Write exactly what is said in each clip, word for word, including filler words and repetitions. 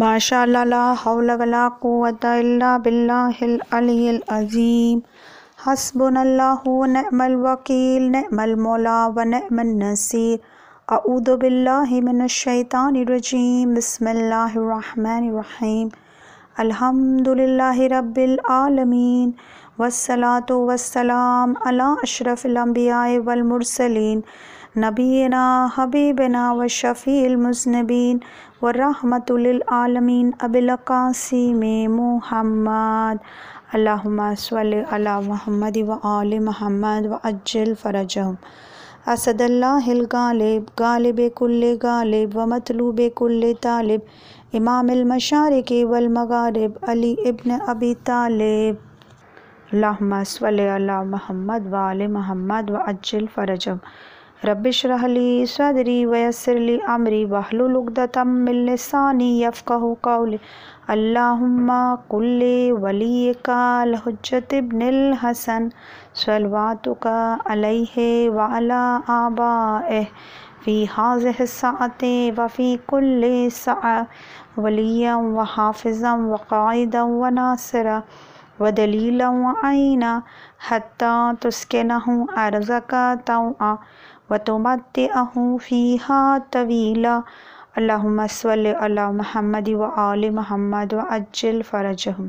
ماشاء اللہ لا حول ولا قوۃ الا باللہ العلی العظیم۔ حسبنا اللہ ونعم الوکیل، نعم المولا ونعم النصیر۔ اعوذ باللہ من الشیطان الرجیم، بسم اللہ الرحمن الرحیم۔ الحمد للہ رب العالمین، والصلاة والسلام علی اشرف الانبیاء والمرسلین، نبینا حبیبنا وشفیع المذنبین ورحمۃ للعالمین ابی القاسم محمد۔ اللہم صلی علی محمد وآل محمد وعجل فرجہم۔ اسد اللہ الغالب، غالب کل غالب ومطلوب کل طالب، امام المشارق والمغارب، علی ابن ابی طالب۔ اللہم صلی علی محمد وآل محمد وعجل فرجہم۔ رب اشرح لی صدری ویسر لی امری واحلل عقدۃ من لسانی یفقہوا قولی۔ اللہم قل ولیک الحجۃ ابن الحسن صلواتک علیہ وعلی آبائہ فی ہذہ الساعۃ وفی کل ساعۃ ولییا وحافظا وقائدا وناصرا ودلیلا وعینا حتی تسکنہ ارضک طوعا وتمتعہ فیہا طویلا۔ اللہم صلی علی محمد وآل محمد وعجل فرجہم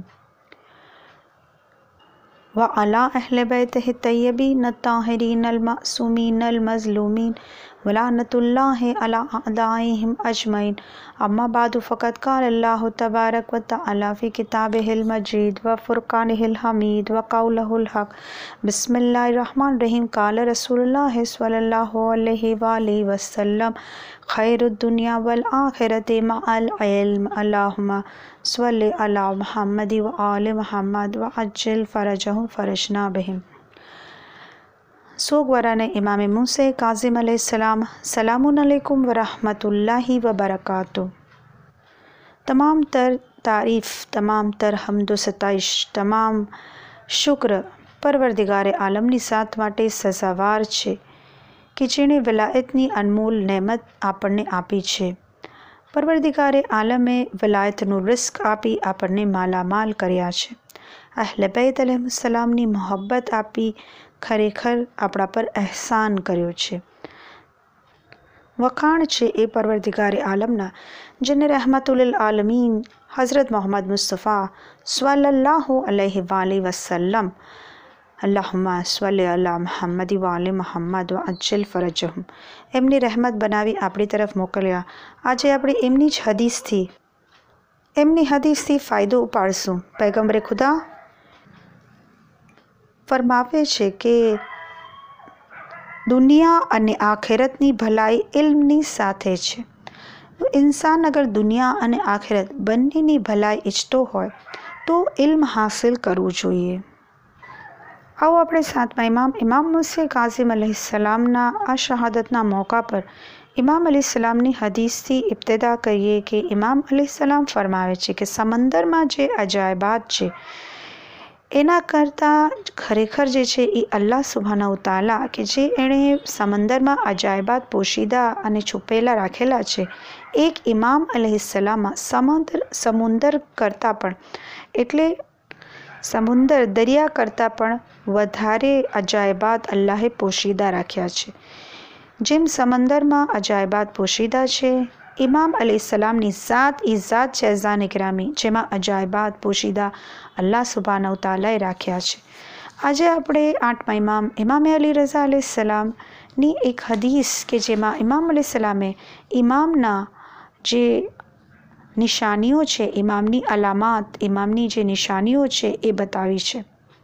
وعلی اہل بیتہ الطیبین الطاہرین المعصومین المظلومین ولعنۃ اللہ علی اعدائہم اجمعین۔ اما بعد فقد قال اللہ تبارک و تعالی فی کتابہ المجید وفرقانہ الحمید وقولہ الحق۔ بسم اللہ الرحمن الرحیم۔ قال رسول اللہ صلی اللہ علیہ وآلہ وسلم خیر الدنیا والآخرۃ مع العلم۔ اللہم صلی علی محمد وآل محمد وعجل فرجہم فرجنا بہم۔ سوگواران امام موسیٰ کاظم علیہ السلام، سلام علیکم ورحمۃ اللہ وبرکاتہ۔ تمام تر تعریف، تمام تر حمد و ستائش، تمام شکر پروردگار عالمની સાથ માટે સજાવાર છે કે જેણે વિલાયતની અનમોલ નેમત આપણને આપી છે। પરવરદિગારે આલમે વિલાયતનું રિસ્ક આપી આપણને માલામાલ કર્યા છે। અહલે બૈત અલૈહિસ્સલામની મોહબ્બત આપી ખરેખર આપણા પર અહેસાન કર્યો છે। વખાણ છે એ પરવરદિગારે આલમના જેને રહેમતુલ આલમીન હઝરત મોહમ્મદ મુસ્તફા સલ્લલ્લાહુ અલૈહિ વાલિહ વસલ્લમ અલ્લાહુમ્મ સલ્લી અલા મુહમ્મદ વાલે મુહમ્મદ વઅજ્જલ ફરજહમ એમની રહેમત બનાવી આપણી તરફ મોકલ્યા। આજે આપણે એમની જ હદીસથી એમની હદીસથી ફાયદો ઉપાડશું। પૈગંબરે ખુદા ફરમાવે છે કે દુનિયા અને આખેરતની ભલાઈ ઇલ્મની સાથે છે। ઇન્સાન અગર દુનિયા અને આખેરત બંનેની ભલાઈ ઈચ્છતો હોય તો ઇલ્મ હાસિલ કરવું જોઈએ। આવો આપણે સાતમા ઇમામ ઇમામ મુસ્લિમ કાઝિમ અલૈહિસ્સલામના આ શહાદતના મોકા પર ઇમામ અલૈહિસ્સલામની હદીસથી ઇબ્તિદા કરીએ કે ઇમામ અલૈહિસ્સલામ ફરમાવે છે કે સમંદરમાં જે અજાયબાત છે એના કરતાં ખરેખર જે છે એ અલ્લાહ સુબ્હાનહુ તઆલા કે જે એણે સમંદરમાં અજાયબાત પોશીદા અને છુપેલા રાખેલા છે, એક ઇમામ અલૈહિસ્સલામમાં સમંદર સમુંદર કરતાં પણ એટલે સમુંદર દરિયા કરતાં પણ વધારે અજાયબાત અલ્લાહે પોશીદા રાખ્યા છે। જેમ સમંદરમાં અજાયબાત પોશીદા છે, ઇમામ અલૈહિસ્સલામની ઝાત એ ઝાત છે અઝાન ગ્રામી જેમાં અજાયબાત પોશીદા અલ્લાહ સુબ્હાનહુ તઆલાએ રાખ્યા છે। આજે આપણે આઠમા ઇમામ ઇમામ અલી રઝા અલૈહિસ્સલામની એક હદીસ કે જેમાં ઇમામ અલૈહિસ્સલામે ઇમામના જે નિશાનીઓ છે, ઇમામની અલામાત, ઇમામની જે નિશાનીઓ છે એ બતાવી છે।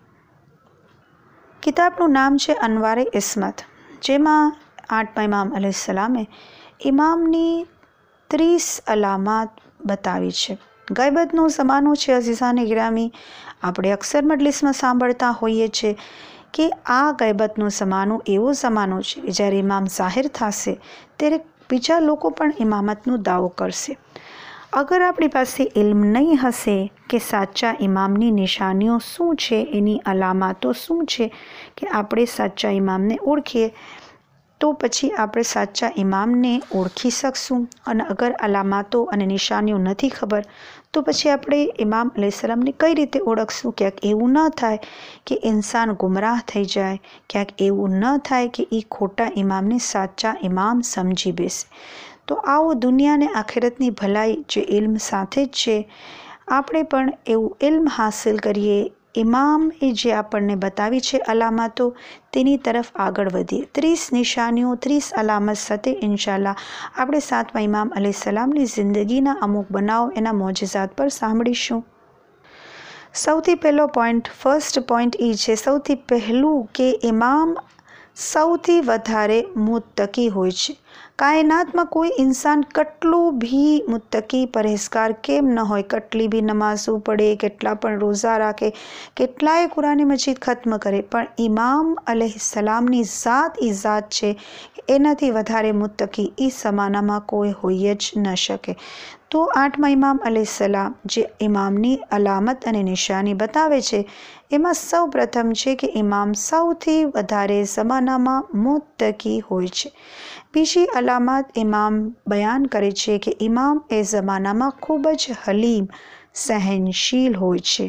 કિતાબનું નામ છે અનવારે ઇસ્મત, જેમાં આઠમા ઇમામ અલૈહિસ્સલામે ઇમામની ત્રીસ અલામાત બતાવી છે। ગૈબતનો જમાનો છે અઝીઝાને ગિરામી, આપણે અક્સર મજલિસમાં સાંભળતા હોઈએ છીએ કે આ ગૈબતનો જમાનો એવો જમાનો છે કે જ્યારે ઇમામ જાહેર થશે ત્યારે બીજા લોકો પણ ઇમામતનો દાવો કરશે। અગર આપણી પાસે ઇલ્મ નહીં હશે કે સાચા ઇમામની નિશાનીઓ શું છે, એની અલામાતો શું છે કે આપણે સાચા ઇમામને ઓળખીએ, તો પછી આપણે સાચા ઇમામને ઓળખી શકશું. અને અગર અલામતો અને નિશાનીઓ નથી ખબર તો પછી આપણે ઇમામ અલૈહિસ્સલામને કઈ રીતે ઓળખશું? ક્યાંક એવું ન થાય કે ઇન્સાન ગુમરાહ થઈ જાય, ક્યાંક એવું ન થાય કે એ ખોટા ઇમામને સાચા ઇમામ સમજી બેસે. તો આવો દુનિયા અને આખિરતની ભલાઈ જે ઇલ્મ સાથે જ છે, આપણે પણ એવું ઇલ્મ હાસિલ કરીએ. ઇમામ એ જે આપણને બતાવી છે અલામતો, તેની તરફ આગળ વધીએ. ત્રીસ નિશાનીઓ, ત્રીસ અલામત સાથે ઇન્શાલ્લાહ આપણે સાતમા ઇમામ અલૈહિસ્સલામની જિંદગીના અમુક બનાવ, એના મોજિઝાત પર સાંભળીશું. સૌથી પહેલો પોઈન્ટ, ફર્સ્ટ પોઈન્ટ એ છે, સૌથી પહેલું કે ઇમામ સૌથી વધારે મુત્તકી હોય છે. કાયનાતમાં કોઈ ઇન્સાન કેટલું ભી મુત્તકી પरहेજગાર કેમ ન હોય, કેટલી બી નમાઝો પડે, કેટલા પણ રોઝા રાખે, કેટલાય કુરાન મજીદ ખત્મ કરે, પણ ઇમામ અલૈહિસ્સલામની ઝાત એ ઝાત છે, એનાથી વધારે મુત્તકી એ જમાનામાં કોઈ હોઈ જ ન શકે. તો આઠમા ઇમામ અલૈહિસ્સલામ જે ઇમામની અલામત અને નિશાની બતાવે છે, એમાં સૌ પ્રથમ છે કે ઇમામ સૌથી વધારે જમાનામાં મુત્તકી હોય છે. બીજી અલામત ઇમામ બયાન કરે છે કે ઇમામ એ જમાનામાં ખૂબ જ હલીમ, સહનશીલ હોય છે.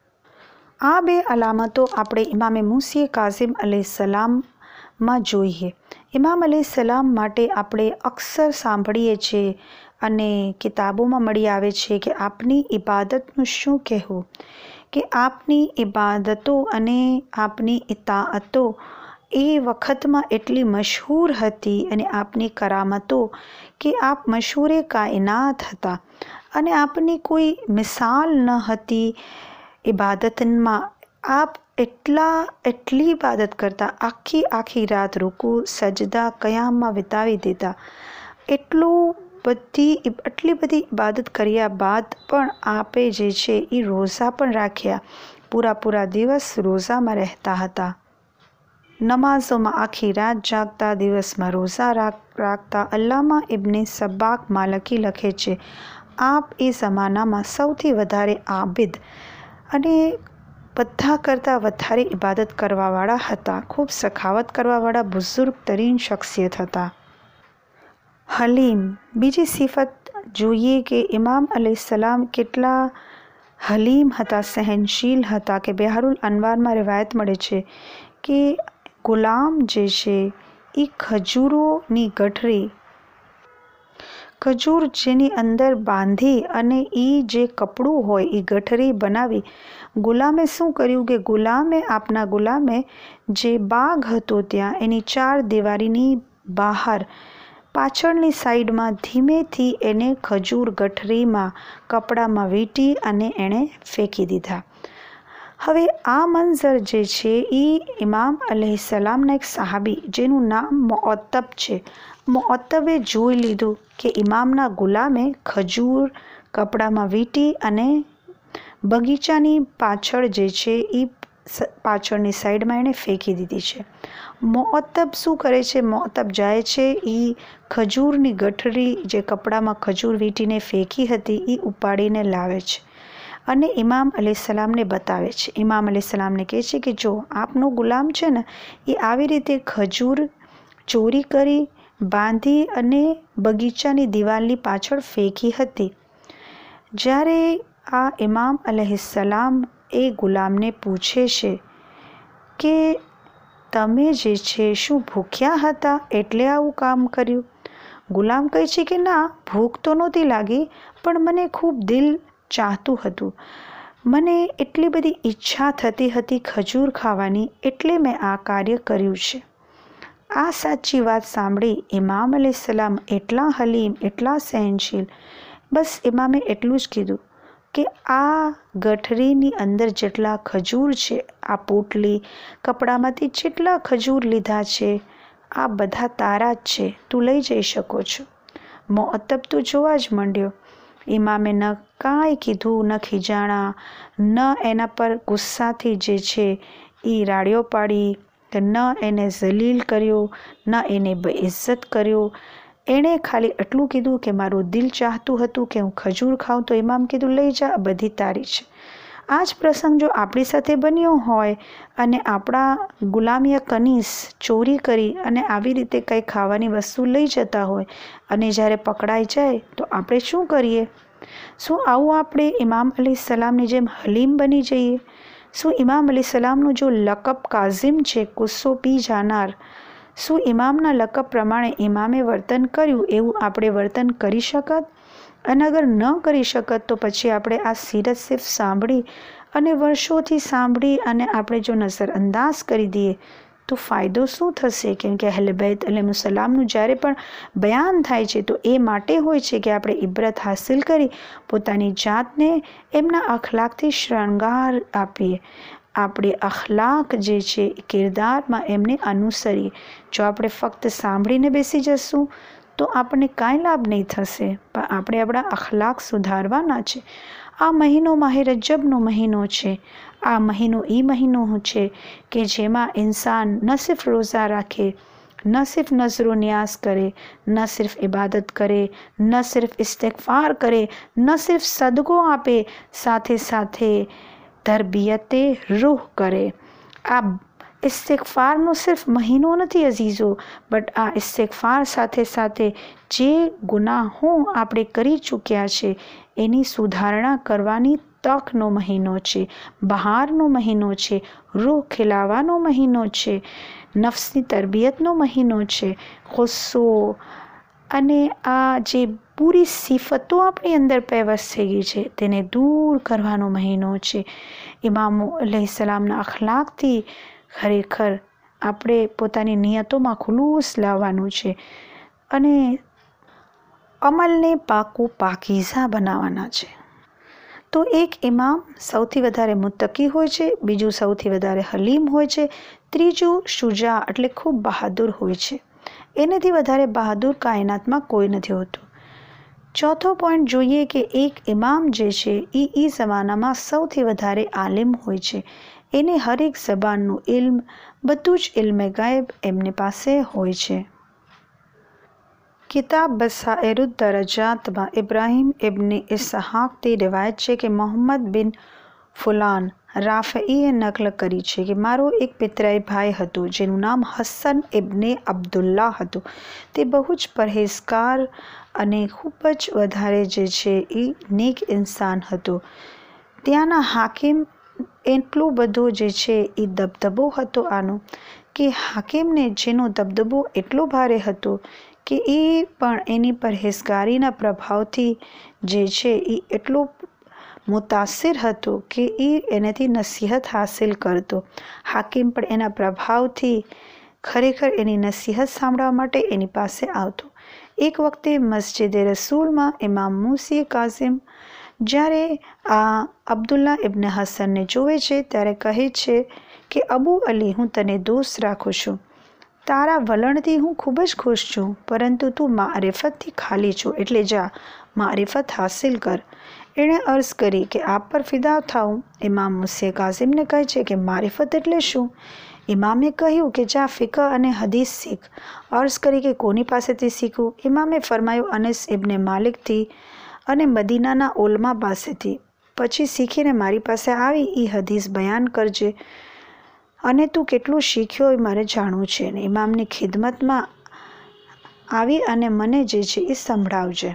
આ બે અલામતો આપણે ઇમામે મૂસી કાઝિમ અલૈહિસ્સલામમાં જોઈએ. ઇમામ અલૈહિસ્સલામ માટે આપણે અક્સર સાંભળીએ છીએ અને કિતાબોમાં મળી આવે છે કે આપની ઇબાદતનું શું કહેવું, કે આપની ઇબાદતો અને આપની ઇતાઅતો એ વખતમાં એટલી મશહૂર હતી અને આપની કરામતો કે આપ મશહૂરે કાયનાત હતા અને આપની કોઈ મિસાલ ન હતી ઇબાદતમાં. આપ એટલા એટલી ઇબાદત કરતા, આખી આખી રાત રૂકુ, સજદા, કયામમાં વિતાવી દેતા. એટલું બધી એટલી બધી ઇબાદત કર્યા બાદ પણ આપે જે છે એ રોઝા પણ રાખ્યા, પૂરા પૂરા દિવસ રોઝામાં રહેતા હતા, નમાઝોમાં આખી રાત જાગતા, દિવસમાં રોઝા રાખતા. અલ્લામા ઇબ્ને સબ્બાક માલકી લખે છે, આપ એ જમાનામાં સૌથી વધારે આબિદ અને બધા કરતાં વધારે ઇબાદત કરવાવાળા હતા, ખૂબ સખાવત કરવાવાળા બુઝુર્ગ તરીન શખ્સિયત હતા. હલીમ, બીજી સિફત જોઈએ કે ઇમામ અલૈહિસ્સલામ કેટલા હલીમ હતા, સહનશીલ હતા, કે બિહારુલ અનવારમાં riવાયત મળે છે કે ગુલામ જે છે એ ખજૂરોની ગઠરી, ખજૂર જેની અંદર બાંધી અને એ જે કપડું હોય એ ગઠરી બનાવી. ગુલામે શું કર્યું કે ગુલામે આપના ગુલામે જે બાગ હતો ત્યાં એની ચાર દિવારીની બહાર પાછળની સાઈડમાં ધીમેથી એને ખજૂર ગઠરીમાં કપડામાં વીંટી અને એણે ફેંકી દીધા. હવે આ મંઝર જે છે એ ઇમામ અલૈહિસ્સલામના એક સહાબી જેનું નામ મુઅત્તબ છે, મુઅત્તબે જોઈ લીધું કે ઇમામના ગુલામે ખજૂર કપડામાં વીંટી અને બગીચાની પાછળ જે છે એ પાછળની સાઈડમાં એણે ફેંકી દીધી છે. મુઅત્તબ શું કરે છે? મુઅત્તબ જાય છે એ ખજૂરની ગઠરી જે કપડામાં ખજૂર વીંટીને ફેંકી હતી એ ઉપાડીને લાવે છે અને ઇમામ અલૈહિસ્સલામને બતાવે છે. ઇમામ અલૈહિસ્સલામને કહે છે કે જો આપનો ગુલામ છે ને એ આવી રીતે ખજૂર ચોરી કરી બાંધી અને બગીચાની દિવાલની પાછળ ફેંકી હતી. જ્યારે આ ઇમામ અલૈહિસ્સલામ એ ગુલામને પૂછે છે કે તમે જે છે શું ભૂખ્યા હતા એટલે આવું કામ કર્યું? ગુલામ કહે છે કે ના, ભૂખ તો નહોતી લાગી, પણ મને ખૂબ દિલ ચાહતું હતું, મને એટલી બધી ઈચ્છા થતી હતી ખજૂર ખાવાની, એટલે મેં આ કાર્ય કર્યું છે. આ સાચી વાત સાંભળી ઇમામ અલૈહિસ્સલામ એટલા હલીમ, એટલા સહનશીલ, બસ ઇમામે એટલું જ કીધું કે આ ગઠરીની અંદર જેટલા ખજૂર છે, આ પોટલી કપડામાંથી જેટલા ખજૂર લીધા છે, આ બધા તારા જ છે, તું લઈ જઈ શકો છો. મુઅત્તબ તો જોવા જ માંડ્યો. ઇમામે ન કાંઈ કીધું, ન ખીજાણા, ન એના પર ગુસ્સાથી જે છે એ રાડિયો પાડી, ન એને જલીલ કર્યો, ન એને બેઇજ્જત કર્યો. એણે ખાલી એટલું કીધું કે મારું દિલ ચાહતું હતું કે હું ખજૂર ખાઉં, તો ઇમામ કીધું લઈ જા, બધી તારી છે. આ જ પ્રસંગ જો આપણી સાથે બન્યો હોય અને આપણા ગુલામિયા કનીસ ચોરી કરી અને આવી રીતે કંઈ ખાવાની વસ્તુ લઈ જતા હોય અને જ્યારે પકડાઈ જાય તો આપણે શું કરીએ? શું આવું આપણે ઇમામ અલી સલામની જેમ હલીમ બની જઈએ? શું ઇમામ અલી સલામનું જો લકબ કાઝિમ છે, ગુસ્સો પી જાનાર, શું ઇમામના લકબ પ્રમાણે ઇમામે વર્તન કર્યું એવું આપણે વર્તન કરી શકત? અને અગર ન કરી શકત તો પછી આપણે આ સીરત સિર્ફ સાંભળી અને વર્ષોથી સાંભળી અને આપણે જો નજરઅંદાજ કરી દઈએ તો ફાયદો શું થશે? કેમ કે અહલે બૈત અલૈહિસ્સલામનું જ્યારે પણ બયાન થાય છે તો એ માટે હોય છે કે આપણે ઇબરત હાસિલ કરી પોતાની જાતને એમના અખલાકથી શૃંગાર આપીએ, આપણે અખલાક જે છે કિરદારમાં એમને અનુસરીએ. જો આપણે ફક્ત સાંભળીને બેસી જશું તો આપણને કાંઈ લાભ નહીં થશે, પણ આપણે આપણા અખલાક સુધારવાના છે. આ મહિનો માહે રજબનો મહિનો છે. આ મહિનો એ મહિનો છે કે જેમાં ઇન્સાન ન સિર્ફ રોઝા રાખે, ન સિર્ફ નજરો નિયાઝ કરે, ન સિર્ફ ઇબાદત કરે, ન સિર્ફ ઇસ્તિગફાર કરે, ન સિર્ફ સદકો આપે, સાથે સાથે તરબિયતે રૂહ કરે. આ ઇસ્તિગફારનો સિર્ફ મહિનો નથી અઝીઝો, બટ આ ઇસ્તિગફાર સાથે સાથે જે ગુનાહો આપણે કરી ચૂક્યા છે એની સુધારણા કરવાની તકનો મહિનો છે, બહારનો મહિનો છે, રૂહ ખીલાવાનો મહિનો છે, નફ્સની તરબિયતનો મહિનો છે. ગુસ્સો અને આ જે પૂરી સિફતો આપણી અંદર પેવસ થઈ ગઈ છે તેને દૂર કરવાનો મહિનો છે. ઇમામો અલૈહિસ્સલામના અખલાકથી ખરેખર આપણે પોતાની નિયતોમાં ખુલૂસ લાવવાનું છે અને અમલને પાકું પાકીઝા બનાવવાના છે. તો એક ઇમામ સૌથી વધારે મુત્તકી હોય છે, બીજું સૌથી વધારે હલીમ હોય છે, ત્રીજું શુજા એટલે ખૂબ બહાદુર હોય છે. એનાથી વધારે બહાદુર કાયનાતમાં કોઈ નથી હોતું. ચોથો પોઈન્ટ જોઈએ કે એક ઇમામ જે છે એ એ જમાનામાં સૌથી વધારે આલિમ હોય છે. એને હરેક ઝબાનનું ઇલ્મ, બધું જ ઇલ્મે ગાયબ એમની પાસે હોય છે. કિતાબ બસાઇરુદ દરજાતમાં ઇબ્રાહીમ ઇબ્ને ઇસ્હાકથી રિવાયત છે કે મોહમ્મદ બિન ફુલાન રાફઈએ નકલ કરી છે કે મારો એક પિતરાઈ ભાઈ હતો જેનું નામ હસન ઇબ્ને અબ્દુલ્લા હતું. તે બહુ જ પરહેઝગાર અને ખૂબ જ વધારે જે છે એ નેક ઇન્સાન હતો. ત્યાંના હાકિમ એટલો બધો જે છે એ દબદબો હતો આનો કે હાકિમને જેનો દબદબો એટલો ભારે હતો કે એ પણ એની પરહેઝગારીના પ્રભાવથી જે છે એ એટલો મુતાસિર હતો કે એ એનાથી નસીહત હાસિલ કરતો. હાકિમ પણ એના પ્રભાવથી ખરેખર એની નસીહત સાંભળવા માટે એની પાસે આવતો. એક વખતે મસ્જિદે રસૂલમાં ઇમામ મુસી કાઝિમ જ્યારે આ અબ્દુલ્લા ઇબ્ન હસનને જોવે છે ત્યારે કહે છે કે અબુ અલી, હું તને દોસ્ત રાખું છું. તારા વલણથી હું ખૂબ જ ખુશ છું, પરંતુ તું મારિફતથી ખાલી છો, એટલે જા મારિફત હાસિલ કર. એણે અર્ઝ કરી કે આપ પર ફિદા થાઉં. ઇમામ મુસી કાઝિમને કહે છે કે મારિફત એટલે શું? ઇમામે કહ્યું કે જા ફિકહ અને હદીસ શીખ. અર્ઝ કરી કે કોની પાસેથી શીખવું? ઇમામે ફરમાયું અનસ ઇબ્ને માલિકથી અને મદીનાના ઓલમા પાસેથી. પછી શીખીને મારી પાસે આવી એ હદીસ બયાન કરજે અને તું કેટલું શીખ્યો એ મારે જાણવું છે. અને ઇમામની ખિદમતમાં આવી અને મને જે છે એ સંભળાવજે.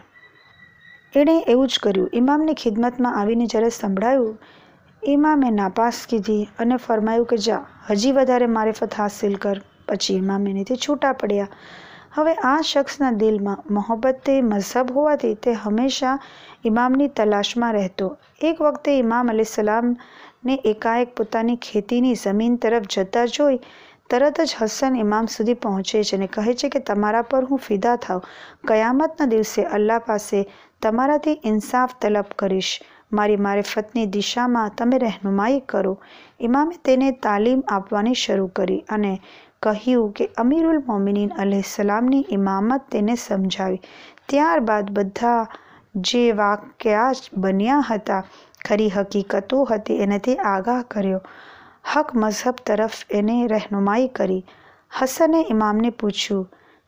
એણે એવું જ કર્યું. ઇમામની ખિદમતમાં આવીને જ્યારે સંભળાયું, ઇમામે નાપાસ કીધી અને ફરમાયું કે જા હજી વધારે મારિફત હાસિલ કર. પછી ઇમામ એનેથી છૂટા પડ્યા. હવે આ શખ્સના દિલમાં મોહબ્બતે મઝહબ હોવાથી તે હંમેશા ઇમામની તલાશમાં રહેતો. એક વખતે ઇમામ અલૈહિસ્સલામને એકાએક પોતાની ખેતીની જમીન તરફ જતા જોઈ તરત જ હસન ઇમામ સુધી પહોંચે છે અને કહે છે કે તમારા પર હું ફિદા થાઉં. કયામતના દિવસે અલ્લાહ પાસે તમારાથી ઇન્સાફ તલબ કરીશ. મારી મારિફતની દિશામાં તમે રહેનુમાઈ કરો. ઇમામે તેને તાલીમ આપવાની શરૂ કરી અને કહ્યું કે અમીરુલ મોમિનીન અલૈહિસ્સલામની ઇમામત તેને સમજાવી. ત્યારબાદ બધા જે વાક્યા બન્યા હતા, ખરી હકીકતો હતી, એનાથી આગાહ કર્યો. હક મઝહબ તરફ એને રહેનુમાઈ કરી. હસને ઇમામને પૂછ્યું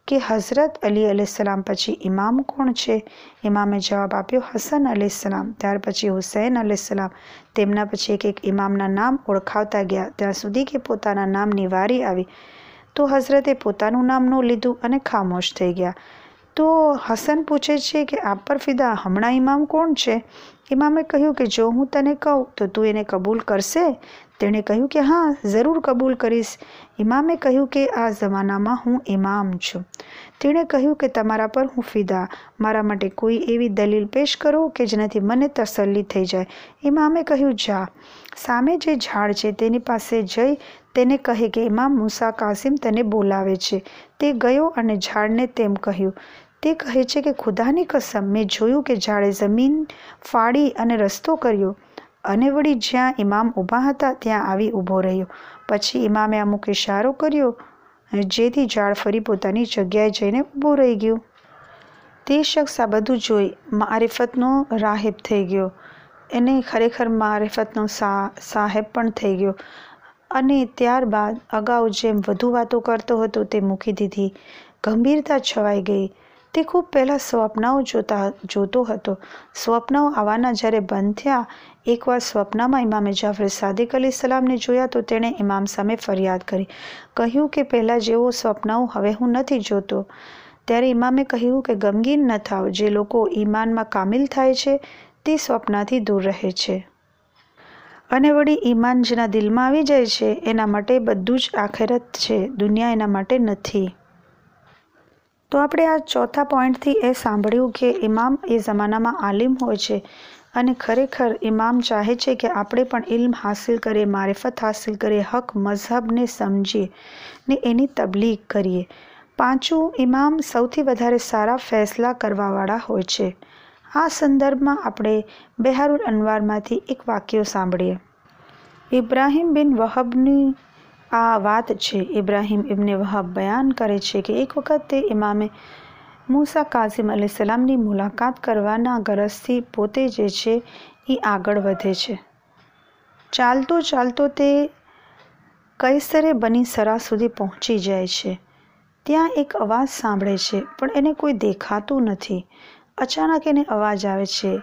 કે હઝરત અલી અલૈહિસ્સલામ પછી ઇમામ કોણ છે? ઇમામે જવાબ આપ્યો, હસન અલૈહિસ્સલામ, ત્યાર પછી હુસૈન અલૈહિસ્સલામ. તેમના પછી એક એક ઇમામના નામ ઓળખાવતા ગયા ત્યાં સુધી કે પોતાના નામની વારી આવી તો હઝરતે પોતાનું નામ ન લીધું અને ખામોશ થઈ ગયા. તો હસન પૂછે છે કે આપ પર ફિદા, હમણાં ઇમામ કોણ છે? ઇમામે કહ્યું કે જો હું તને કહું તો તું એને કબૂલ કરશે? તેણે કહ્યું કે હા, જરૂર કબૂલ કરીશ. ઇમામે કહ્યું કે આ જમાનામાં હું ઇમામ છું. તેણે કહ્યું કે તમારા પર હું ફિદા, મારા માટે કોઈ એવી દલીલ પેશ કરો કે જેનાથી મને તસલ્લી થઈ જાય. ઇમામે કહ્યું, જા, સામે જે ઝાડ છે તેની પાસે જઈ તેને કહે કે ઇમામ મૂસા કાસિમ તને બોલાવે છે. તે ગયો અને ઝાડને તેમ કહ્યું. તે કહે છે કે ખુદાની કસમ, મેં જોયું કે ઝાડે જમીન ફાડી અને રસ્તો કર્યો અને વળી જ્યાં ઇમામ ઊભા હતા ત્યાં આવી ઊભો રહ્યો. પછી ઇમામે અમુક ઇશારો કર્યો જેથી ઝાડ ફરી પોતાની જગ્યાએ જઈને ઊભું રહી ગયું. તે શખ્સ આ બધું જોઈ મારિફતનો રાહિબ થઈ ગયો. એને ખરેખર મારિફતનો સા સાહેબ પણ થઈ ગયો અને ત્યારબાદ અગાઉ જેમ વધુ વાતો કરતો હતો તે મૂકી દીધી. ગંભીરતા છવાઈ ગઈ. તે ખૂબ પહેલાં સ્વપ્નાઓ જોતા જોતો હતો. સ્વપ્નાઓ આવવાના જ્યારે બંધ થયા, એકવાર સ્વપ્નમાં ઇમામે જાફર સાદિક અલીસલામને જોયા તો તેણે ઇમામ સામે ફરિયાદ કરી. કહ્યું કે પહેલાં જેવો સ્વપ્નાઓ હવે હું નથી જોતો. ત્યારે ઇમામે કહ્યું કે ગમગીન ન થાવ, જે લોકો ઈમાનમાં કામિલ થાય છે તે સ્વપ્નાથી દૂર રહે છે અને વળી ઈમાન જેના દિલમાં આવી જાય છે એના માટે બધું જ આખેરત છે, દુનિયા એના માટે નથી. તો આપણે આ ચોથા પોઈન્ટથી એ સાંભળ્યું કે ઇમામ એ જમાનામાં આલિમ હોય છે અને ખરેખર ઇમામ ચાહે છે કે આપણે પણ ઇલ્મ હાસિલ કરીએ, મારિફત હાસિલ કરીએ, હક મઝહબને સમજીએ ને એની તબલીગ કરીએ. પાંચું, ઇમામ સૌથી વધારે સારા ફેસલા કરવાવાળા હોય છે. આ સંદર્ભમાં આપણે બેહારુલ અનવારમાંથી એક વાક્ય સાંભળીએ. ઇબ્રાહિમ બિન વહબની આ વાત છે. ઇબ્રાહિમ ઇબ્ને વહબ બયાન કરે છે કે એક વખત તે ઇમામે મૂસા કાઝિમ અલૈહિસ્સલામની મુલાકાત કરવાના ગરજથી પોતે જે છે એ આગળ વધે છે. ચાલતો ચાલતો તે કૈસરે બની સરા સુધી પહોંચી જાય છે. ત્યાં એક અવાજ સાંભળે છે પણ એને કોઈ દેખાતું નથી. અચાનક એને અવાજ આવે છે.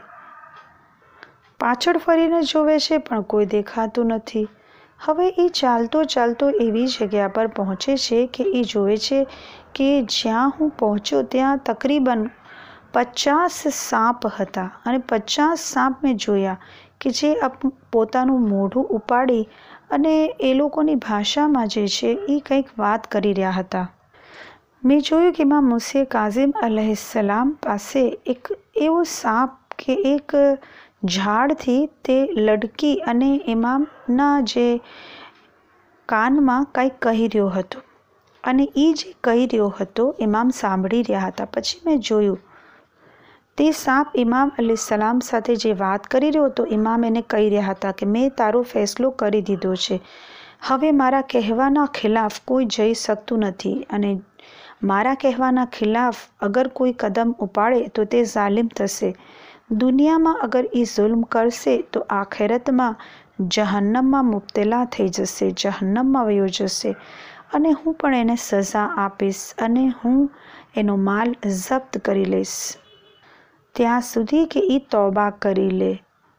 પાછળ ફરીને જોવે છે પણ કોઈ દેખાતું નથી. હવે એ ચાલતો ચાલતો એવી જગ્યા પર પહોંચે છે કે એ જોવે છે કે જ્યાં હું પહોંચ્યો ત્યાં તકરીબન પચાસ સાપ હતા અને પચાસ સાપ મેં જોયા કે જે પોતાનું મોઢું ઉપાડી અને એ લોકોની ભાષામાં જે છે એ કંઈક વાત કરી રહ્યા હતા. મેં જોયું કે ઇમામ મૂસા કાઝિમ અલૈહિસ્સલામ પાસે એક એવો સાપ કે એક ઝાડથી તે લડકી અને ઇમામના જે કાનમાં કંઈક કહી રહ્યો હતો અને એ જે કહી રહ્યો હતો ઇમામ સાંભળી રહ્યા હતા. પછી મેં જોયું તે સાપ ઇમામ અલૈહિસ્સલામ સાથે જે વાત કરી રહ્યો હતો, ઇમામ એને કહી રહ્યા હતા કે મેં તારો ફેસલો કરી દીધો છે. હવે મારા કહેવાના ખિલાફ કોઈ જઈ શકતું નથી અને મારા કહેવાના ખિલાફ અગર કોઈ કદમ ઉપાડે તો તે ઝાલિમ થશે. દુનિયામાં અગર એ જુલ્મ કરશે તો આખેરતમાં જહન્નમમાં મુબ્તલા થઈ જશે, જહન્નમમાં વયો જશે અને હું પણ એને સજા આપીશ અને હું એનો માલ જપ્ત કરી લઈશ ત્યાં સુધી કે એ તૌબા કરી લે.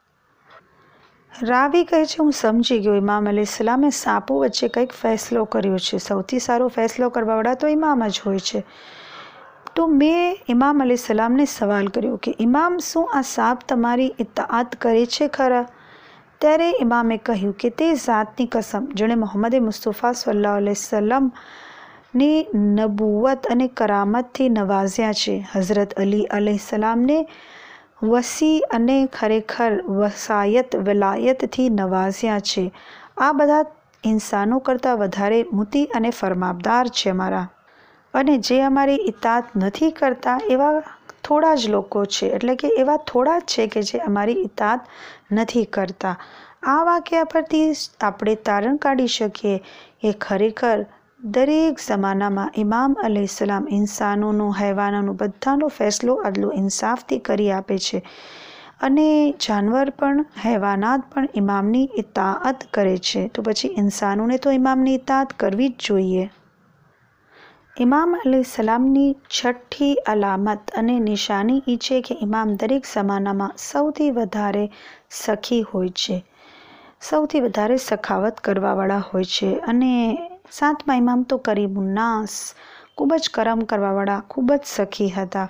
રાવી કહે છે, હું સમજી ગયો ઇમામ અલૈહિસ્સલામે સાપો વચ્ચે કંઈક ફેસલો કર્યો છે. સૌથી સારો ફેસલો કરવાવાળા તો ઇમામ જ હોય છે. તો મેં ઇમામ અલૈહિસ્સલામને સવાલ કર્યો કે ઇમામ, શું આ સાપ તમારી ઇતાઅત કરે છે ખરા? ત્યારે ઇમામે કહ્યું કે તે ઝાતની કસમ જેણે મોહમ્મદ મુસ્તફા સલ્લલ્લાહુ અલૈહિ વસલ્લમની નબુવત અને કરામતથી નવાઝ્યા છે. હઝરત અલી અલૈહિસ્સલામને વસી અને ખરેખર વસાયત વિલાયતથી નવાઝ્યા છે. આ બધા ઇન્સાનો કરતાં વધારે મુતી અને ફરમાબદાર છે અમારા, અને જે અમારી ઇતાત નથી કરતા એવા થોડા જ લોકો છે, એટલે કે એવા થોડા જ છે કે જે અમારી ઇતાત નથી કરતા. આ વાક્ય પરથી આપણે તારણ કાઢી શકીએ કે ખરેખર દરેક જમાનામાં ઇમામ અલૈહિસ્સલામ ઇન્સાનોનો, હૈવાનોનો બધાનો ફેસલો અદલો ઇન્સાફથી કરી આપે છે અને જાનવર પણ, હૈવાનાત પણ ઇમામની ઇતાઅત કરે છે. તો પછી ઇન્સાનોને તો ઇમામની ઇતાઅત કરવી જ જોઈએ. ઇમામ અલૈહિસ્સલામની છઠ્ઠી અલામત અને નિશાની એ છે કે ઇમામ દરેક જમાનામાં સૌથી વધારે સખી હોય છે, સૌથી વધારે સખાવત કરવાવાળા હોય છે. અને સાતમા ઇમામ તો કરીમુન્નાસ, ખૂબ જ કરમ કરવાવાળા, ખૂબ જ સખી હતા.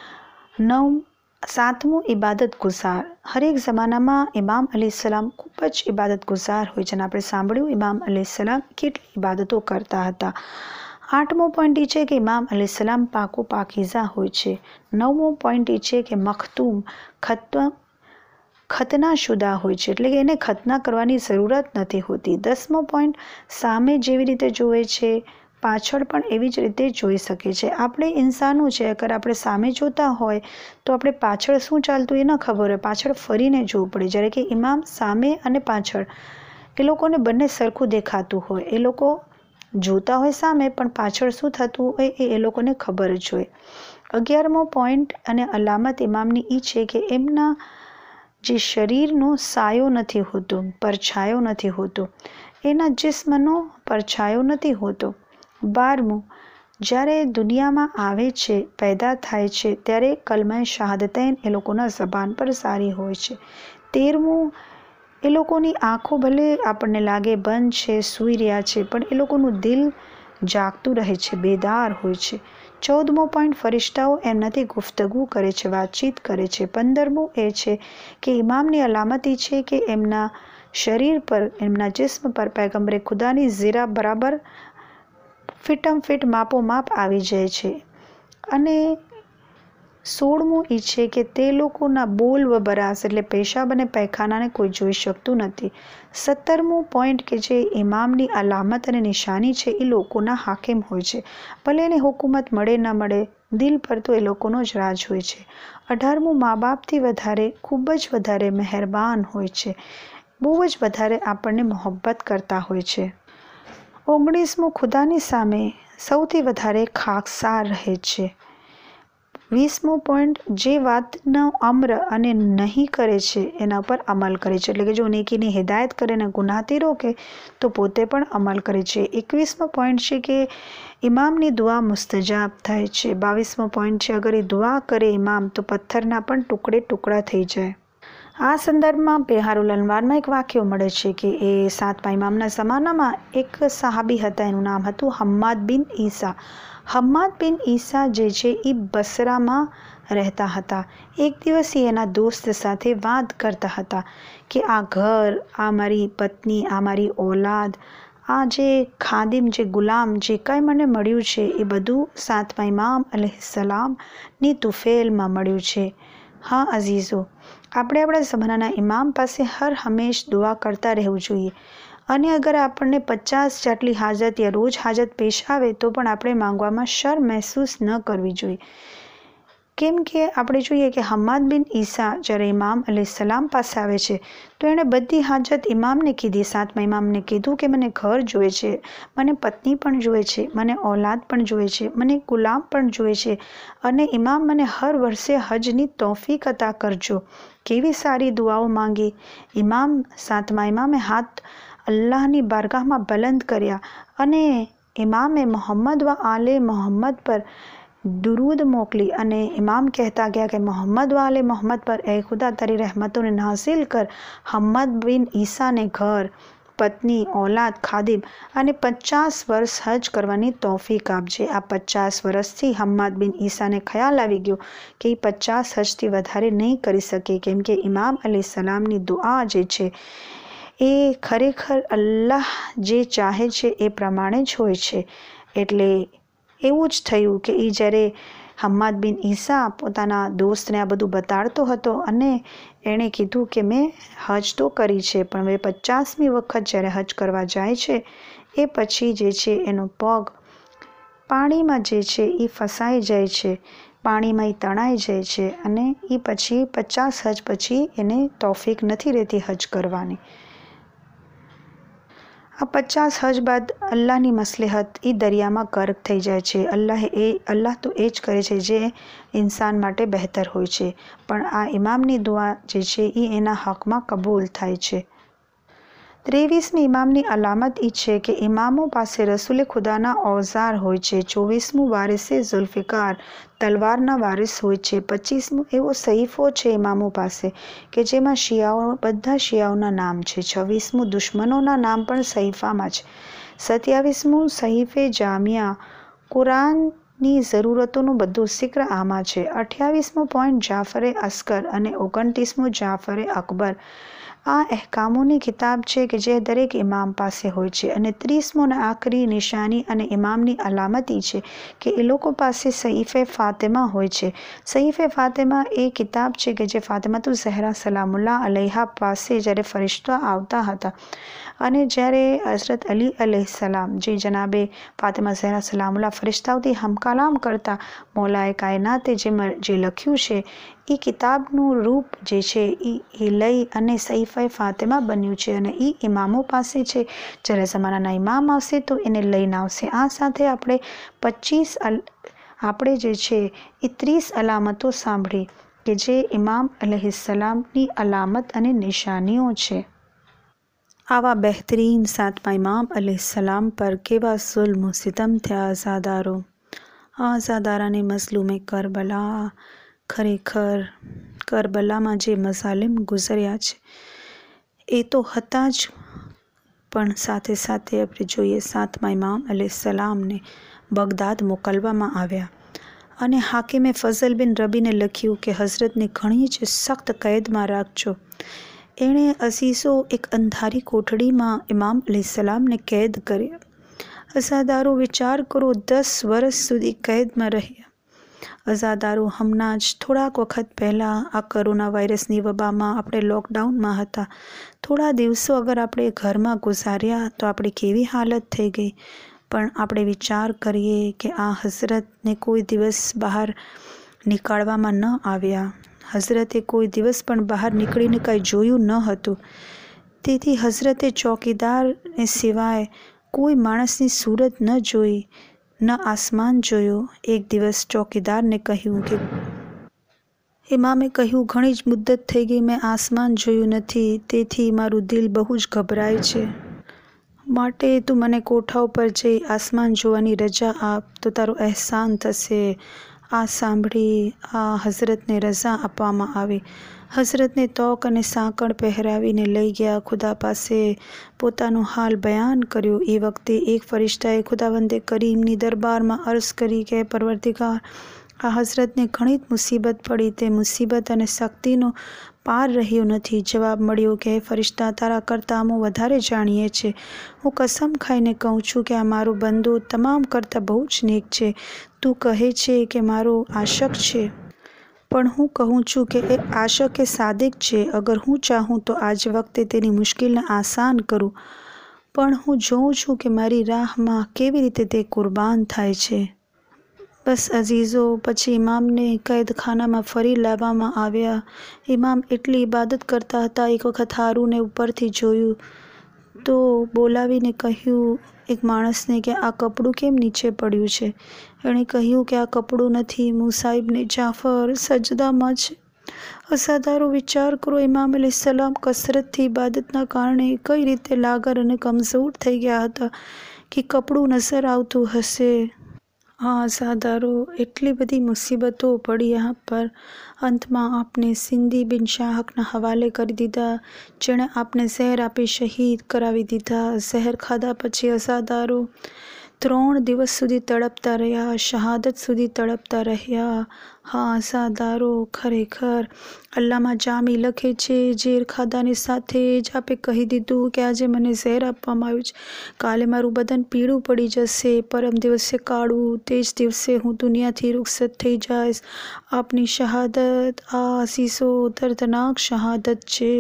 નવ સાતમું ઇબાદત ગુઝાર. હરેક જમાનામાં ઇમામ અલૈહિસ્સલામ ખૂબ જ ઇબાદત ગુઝાર હોય છે અને આપણે સાંભળ્યું ઇમામ અલૈહિસ્સલામ કેટલી ઇબાદતો કરતા હતા. આઠમો પોઈન્ટ એ છે કે ઇમામ અલૈહિસ્સલામ પાકો પાકીઝા હોય છે. નવમો પોઈન્ટ એ છે કે મખતૂમ ખત્મ ખતના શુદા હોય છે, એટલે કે એને ખતના કરવાની જરૂરત નથી હોતી. દસમો પોઈન્ટ સામે જેવી રીતે જોવે છે પાછળ પણ એવી જ રીતે જોઈ શકે છે. આપણે ઇન્સાનો છે, અગર આપણે સામે જોતા હોય તો આપણે પાછળ શું ચાલતું એ ન ખબર હોય, પાછળ ફરીને જોવું પડે. જ્યારે કે ઇમામ સામે અને પાછળ એ લોકોને બંને સરખું દેખાતું હોય, એ લોકો જોતા હોય સામે પણ પાછળ શું થતું હોય એ એ લોકોને ખબર જ હોય. અગિયારમો પોઈન્ટ અને અલામત ઇમામની એ છે કે એમના જે શરીરનો સાયો નથી હોતો, પરછાયો નથી હોતો, એના જિસ્મનો પરછાયો નથી હોતો. બારમું, જ્યારે દુનિયામાં આવે છે, પેદા થાય છે, ત્યારે કલમા શહાદતૈન એ લોકોના જબાન પર સારી હોય છે. તેરમું, એ લોકોની આંખો ભલે આપણને લાગે બંધ છે, સૂઈ રહ્યા છે, પણ એ લોકોનું દિલ જાગતું રહે છે, બેદાર હોય છે. ચૌદમો પોઈન્ટ, ફરિશ્તાઓ એમનાથી ગુફ્તગુ કરે છે, વાતચીત કરે છે. પંદરમું એ છે કે ઇમામની અલામત એ છે કે એમના શરીર પર, એમના જિસ્મ પર પૈગંબરે ખુદાની ઝીરા બરાબર ફિટમ ફિટ માપો માપ આવી જાય છે. અને સોળમું એ છે કે તે લોકોના બોલ વ બરાસ એટલે પેશાબ અને પૈખાનાને કોઈ જોઈ શકતું નથી. સત્તરમું પોઈન્ટ કે જે ઇમામની અલામત અને નિશાની છે એ લોકોના હાકિમ હોય છે, ભલે એને હુકુમત મળે ન મળે, દિલ પર તો એ લોકોનો જ રાજ હોય છે. અઢારમું, મા બાપથી વધારે, ખૂબ જ વધારે મહેરબાન હોય છે, બહુ જ વધારે આપણને મોહબ્બત કરતા હોય છે. ઓગણીસમું, ખુદાની સામે સૌથી વધારે ખાકસાર રહે છે. વીસમો પોઈન્ટ, જે વાતનો અમ્ર અને નહીં કરે છે એના પર અમલ કરે છે, એટલે કે જો નેકીની હિદાયત કરે ને ગુનાહથી રોકે તો પોતે પણ અમલ કરે છે. એકવીસમો પોઈન્ટ છે કે ઇમામની દુઆ મુસ્તજાબ થાય છે. બાવીસમો પોઈન્ટ છે અગર એ દુઆ કરે ઇમામ તો પથ્થરના પણ ટુકડે ટુકડા થઈ જાય. આ સંદર્ભમાં બિહારુલ અનવારમાં એક વાક્ય મળે છે કે એ સાતમા ઇમામના જમાનામાં એક સહાબી હતા, એનું નામ હતું હમ્માદ બિન ઈસા. હમ્માદ બિન ઈસા જે છે એ બસરામાં રહેતા હતા. એક દિવસ એ એના દોસ્ત સાથે વાત કરતા હતા કે આ ઘર, આ મારી પત્ની, આ મારી ઓલાદ, આ જે ખાદિમ, જે ગુલામ, જે કાંઈ મને મળ્યું છે એ બધું સાતમા ઇમામ અલૈહિસ્સલામની તુફેલમાં મળ્યું છે. હા અઝીઝો, આપણે આપણા જમાનાના ઇમામ પાસે હર હંમેશ દુઆ કરતા રહેવું જોઈએ. અને અગર આપણને પચાસ જેટલી હાજત યા રોજ હાજત પેશ આવે તો પણ આપણે માંગવામાં શર્મ મહેસૂસ ન કરવી જોઈએ. કેમ કે આપણે જોઈએ કે હમ્માદ બિન ઈસા જ્યારે ઇમામ અલૈહિસ્સલામ પાસે આવે છે તો એણે બધી હાજત ઇમામને કીધી. સાતમા ઇમામને કીધું કે મને ઘર જોઈએ છે, મને પત્ની પણ જોઈએ છે, મને ઓલાદ પણ જોઈએ છે, મને ગુલામ પણ જોઈએ છે, અને ઇમામ મને હર વર્ષે હજની તૌફીક અતા કરજો. કેવી સારી દુઆઓ માંગી. ઇમામ સાતમા ઇમામે હાથ અલ્લાહની બારગાહમાં બલંદ કર્યા અને ઇમામે મોહમ્મદ વ આલે મોહમ્મદ પર દુરૂદ મોકલી અને ઇમામ કહેતા ગયા કે મોહમ્મદ વ આલે મોહમ્મદ પર એ ખુદા તારી રહેમતોને નાઝિલ કર. હમ્માદ બિન ઈસાને ઘર, પત્ની, ઓલાદ, ખાદિમ અને પચાસ વર્ષ હજ કરવાની તૌફીક આપજે. આ પચાસ વર્ષથી હમ્માદ બિન ઈસાને ખ્યાલ આવી ગયો કે એ પચાસ હજથી વધારે નહીં કરી શકે, કેમ કે ઇમામ અલૈહિસ્સલામની દુઆ જે છે એ ખરેખર અલ્લાહ જે ચાહે છે એ પ્રમાણે જ હોય છે. એટલે એવું જ થયું કે એ જ્યારે હમ્માદ બિન ઈસા પોતાના દોસ્તને આ બધું બતાડતો હતો અને એણે કીધું કે મેં હજ તો કરી છે પણ હવે પચાસમી વખત જ્યારે હજ કરવા જાય છે એ પછી જે છે એનો પગ પાણીમાં જે છે એ ફસાઈ જાય છે, પાણીમાં એ તણાઈ જાય છે અને એ પછી પચાસ હજ પછી એને તૌફીક નથી રહેતી હજ કરવાની. આ પચાસ હજ બાદ અલ્લાહની મસલહત એ દરિયામાં ગર્ક થઈ જાય છે. અલ્લાહ એ અલ્લાહ તો એ જ કરે છે જે ઇન્સાન માટે બહેતર હોય છે, પણ આ ઇમામની દુઆ જે છે એ એના હકમાં કબૂલ થાય છે. ત્રેવીસમી ઇમામની અલામત એ છે કે ઇમામો પાસે રસૂલે ખુદાના ઓઝાર હોય છે. ચોવીસમું વારિસે ઝુલ્ફિકાર, તલવારના વારિસ હોય છે. પચીસમું એવો સહીફો છે ઇમામો પાસે કે જેમાં શિયાઓ બધા શિયાઓના નામ છે. છવ્વીસમું દુશ્મનોના નામ પણ સહીફામાં છે. સત્યાવીસમું સહીફે જામિયા, કુરાનની જરૂરતોનું બધું સિક્ર આમાં છે. અઠ્યાવીસમું પોઈન્ટ જાફરે અસ્કર અને ઓગણત્રીસમું જાફરે અકબર. આ અહેકામોની કિતાબ છે કે જે દરેક ઇમામ પાસે હોય છે. અને ત્રીસમું અને આખરી નિશાની અને ઇમામની અલામત એ છે કે એ લોકો પાસે સહીફે ફાતિમા હોય છે. સહીફે ફાતિમા એ કિતાબ છે કે જે ફાતિમાતુ ઝહરા સલામુલ્લાહ અલૈહા પાસે જ્યારે ફરિશ્તા આવતા હતા અને જ્યારે હઝરત અલી અલૈહિસ્સલામ જે જનાબે ફાતિમા ઝહરા સલામુલ્લાહ ફરિશ્તાઓથી હમકલામ કરતા મૌલાએ કાયનાતે જે જે લખ્યું છે એ કિતાબનું રૂપ જે છે એ લઈ અને સહીફે ફાતિમા બન્યું છે. અને એ ઇમામો પાસે છે. જ્યારે જમાનાના ઇમામ આવશે તો એને લઈને આવશે. આ સાથે આપણે પચીસ આપણે જે છે એ ત્રીસ અલામતો સાંભળી કે જે ઇમામ અલૈહિસ્સલામની અલામત અને નિશાનીઓ છે. આવા બહેતરીન સાતમા ઇમામ અલૈહિસ્સલામ પર કેવા ઝુલ્મ સિતમ થયા આઝાદારો. આ આઝાદારાને મઝલૂમે કરબલા, ખરેખર કરબલામાં જે મઝાલિમ ગુજર્યા છે એ તો હતા જ, પણ સાથે સાથે આપણે જોઈએ સાતમા ઇમામ અલૈહિસ્સલામને બગદાદ મોકલવામાં આવ્યા અને હાકિમે ફઝલ બિન રબીને લખ્યું કે હઝરતને ઘણી જ સખ્ત કૈદમાં રાખજો. એણે અઝીઝો એક અંધારી કોઠડીમાં ઇમામ અલૈહિસ્સલામને કેદ કર્યા. અઝાદારો વિચાર કરો, દસ વર્ષ સુધી કેદમાં રહ્યા. અઝાદારો હમણાં જ થોડાક વખત પહેલાં આ કોરોના વાયરસની વબામાં આપણે લોકડાઉનમાં હતા. થોડા દિવસો અગર આપણે ઘરમાં ગુજાર્યા તો આપણી કેવી હાલત થઈ ગઈ. પણ આપણે વિચાર કરીએ કે આ હઝરતને કોઈ દિવસ બહાર નીકાળવામાં ન આવ્યા. હઝરતે કોઈ દિવસ પણ બહાર નીકળીને કંઈ જોયું ન હતું. તેથી હઝરતે ચોકીદારને સિવાય કોઈ માણસની સૂરત ન જોઈ, ન આસમાન જોયો. એક દિવસ ચોકીદારને કહ્યું કે ઇમામે કહ્યું, ઘણી જ મુદ્દત થઈ ગઈ મેં આસમાન જોયું નથી, તેથી મારું દિલ બહુ જ ગભરાય છે. માટે તું મને કોઠા ઉપર જઈ આસમાન જોવાની રજા આપ તો તારો અહેસાન થશે. આ સાંભળી આ હઝરતને રજા આપવામાં આવી. હઝરતને તોક અને સાંકળ પહેરાવીને લઈ ગયા ખુદા પાસે, પોતાનો હાલ બયાન કર્યો. એ વખતે એક ફરિશ્તાએ ખુદાવંદે કરીમની દરબારમાં અર્ઝ કરી કે પરવરદિગાર, આ હઝરતને ઘણી જ મુસીબત પડી, તે મુસીબત અને સખ્તીનો પાર રહ્યો નથી. જવાબ મળ્યો કે ફરિશ્તા, તારા કરતાં અમે વધારે જાણીએ છીએ. હું કસમ ખાઈને કહું છું કે આ મારો બંદો તમામ કરતાં બહુ જ નેક છે. તું કહે છે કે મારો આશક છે, પણ હું કહું છું કે એ આશક એ સાદિક છે. અગર હું ચાહું તો આજ વખતે તેની મુશ્કેલને આસાન કરું, પણ હું જોઉં છું કે મારી રાહમાં કેવી રીતે તે કુરબાન થાય છે. બસ અઝીઝો, પછી ઇમામને કેદખાનામાં ફરી લાવવામાં આવ્યા. ઇમામ એટલી ઇબાદત કરતા હતા. એક વખત હારૂને ઉપરથી જોયું તો બોલાવીને કહ્યું એક માણસને કે આ કપડું કેમ નીચે પડ્યું છે. એણે કહ્યું કે આ કપડું નથી, મૂસા ઇબ્ને જાફર સજદામાં છે. અઝાદારો વિચાર કરો, ઇમામ અલૈહિસ્સલામ કસરતથી ઇબાદતના કારણે કઈ રીતે લાગર અને કમજોર થઈ ગયા હતા કે કપડું નજર આવતું હશે. હા અઝાદારો, એટલી બધી મુસીબતો પડી यहाँ પર. અંતમાં આપને સિંધી બિન શાહકના હવાલે કરી દીધા, જેણે આપને ઝહેર આપી શહીદ કરાવી દીધા. ઝહેર ખાધા પછી અઝાદારો ત્રણ દિવસ સુધી તડપતા રહ્યા, શહાદત સુધી તડપતા રહ્યા. હા અઝાદારો, ખરેખર અલ્લામા જામી લખે છે, ઝેર ખાધાની સાથે જ આપે કહી દીધું કે આજે મને ઝેર આપવામાં આવ્યું છે, કાલે મારું બદન પીળું પડી જશે, પરમ દિવસે કાળું, તે જ દિવસે હું દુનિયાથી રૂખસત થઈ જઈશ. આપની શહાદત આ અઝીઝો દર્દનાક શહાદત છે.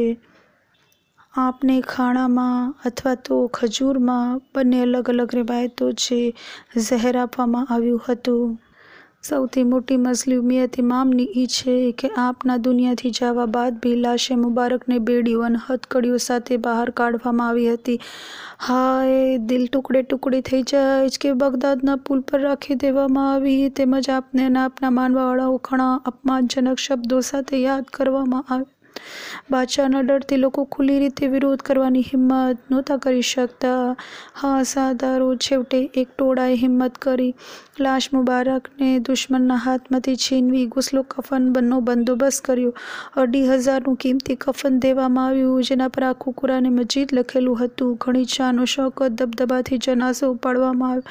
આપને ખાણામાં અથવા તો ખજૂરમાં, બંને અલગ અલગ riવાયતો છે, ઝહેર આપવામાં આવ્યું હતું. સૌથી મોટી મઝલૂમિયત ઇમામની એ છે કે આપના દુનિયાથી જવા બાદ બી લાશે મુબારકને બેડીઓ અને હથકડીઓ સાથે બહાર કાઢવામાં આવી હતી. હાય, દિલ ટુકડે ટુકડે થઈ જાય કે બગદાદના પુલ પર રાખી દેવામાં આવી. તેમજ આપને અને આપના માનવાવાળાઓ ઘણા અપમાનજનક શબ્દો સાથે યાદ કરવામાં આવે. બાદશાહના ડરથી લોકો ખુલ્લી રીતે વિરોધ કરવાની હિંમત નહોતા કરી શકતા. હા સાદારો છેવટે એક ટોળાએ હિંમત કરી. લાશ મુબારકને દુશ્મનના હાથમાંથી છીનવી ગુસ્લો કફનનો બંદોબસ્ત કર્યો. અઢી હજારનું કિંમતી કફન દેવામાં આવ્યું, જેના પર આખું કુરાને મજીદ લખેલું હતું. ઘણી શાન શૌકત દબદબાથી જનાઝો ઉપાડવામાં આવ્યો.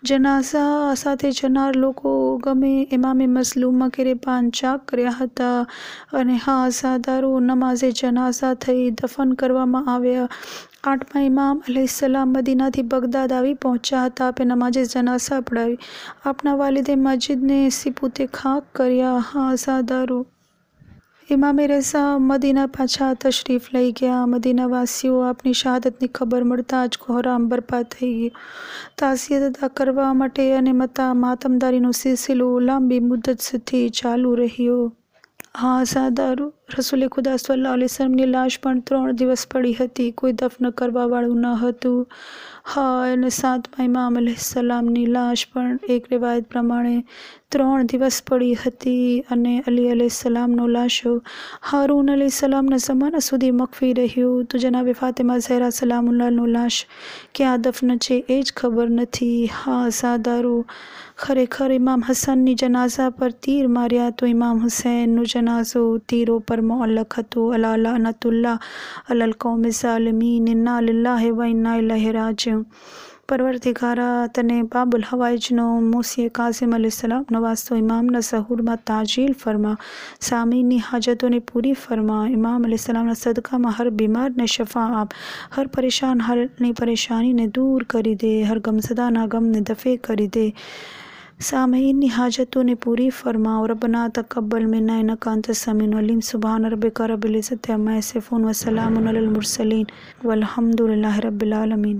જનાઝા સાથે જનાર લોકો ગમે ઇમામે મઝલૂમમાં ગિરેબાન ચાક કર્યા હતા. અને હા સાદારો નમાઝે જનાઝા થઈ દફન કરવામાં આવ્યા. આઠમા ઇમામ અલૈહિસ્સલામ મદીનાથી બગદાદ આવી પહોંચ્યા હતા. આપે નમાઝે જનાઝા પઢાવી. આપના વાલિદે મસ્જિદને સિપુતે ખાક કર્યા. હા સાદારો ઇમામે રેઝા મદીના પાછા તશરીફ લઈ ગયા. મદીનાવાસીઓ આપની શહાદતની ખબર મળતા જ કોહરામ બરપા થઈ ગયો. તાઝિયત અદા કરવા માટે અને મતા માતમદારીનો સિલસિલો લાંબી મુદ્દત સુધી ચાલુ રહ્યો. હા સાદારો રસૂલે ખુદા સલ્લલ્લાહુ અલૈહિ વસલ્લમની લાશ પણ ત્રણ દિવસ પડી હતી. કોઈ દફન કરવા વાળું ન હતું. હા અને સાતમા ઇમામ અલૈહિસ્સલામની લાશ પણ એક રિવાયત પ્રમાણે ત્રણ દિવસ પડી હતી. અને અલી અલૈહિસ્સલામનો લાશો હારૂન અલૈહિસ્સલામના જમાના સુધી મખફી રહ્યું. તો જનાબે ફાતિમા ઝહરા સલામુલ્લાહનો લાશ ક્યાં દફન છે એ જ ખબર નથી. હા સાદારો ખરેખર ઇમામ હસનની જનાઝા પર તીર માર્યા તો ઇમામ હુસૈનનો જનાઝો તીરો પર મુઅલ્લક હતો. અલા લઅનતુલ્લાહ અલલ કૌમિ ઝાલિમીન ઇન્ના લિલ્લાહિ વ ઇન્ના ઇલૈહિ રાજિઉન. પરવરદિગારા તને બાબુલ હવાઈજનો મોસીએ કાઝિમ અલૈહિસ્સલામનો વાસ્તો ઇમામના ઝહૂરમાં તાજીલ ફરમા. સામીનની હાજતોને પૂરી ફરમા. ઇમામ અલૈહિસ્સલામના સદકામાં હર બીમારને શફા આપ. હર પરેશાન હાલની પરેશાનીને દૂર કરી દે. હર ગમઝદાના ગમને દફે કરી દે. सामीन हाजतों पूरी फरमाओ. रब्बना तक़ब्बल मिन्ना इन्नका अंतस समीउल अलीम. सुब्हान रब्बिका रब्बिल इज़्ज़ति अम्मा यसिफ़ून व सलामुन अलल मुरसलीन वल्हम्दुलिल्लाहि रब्बिल आलमीन.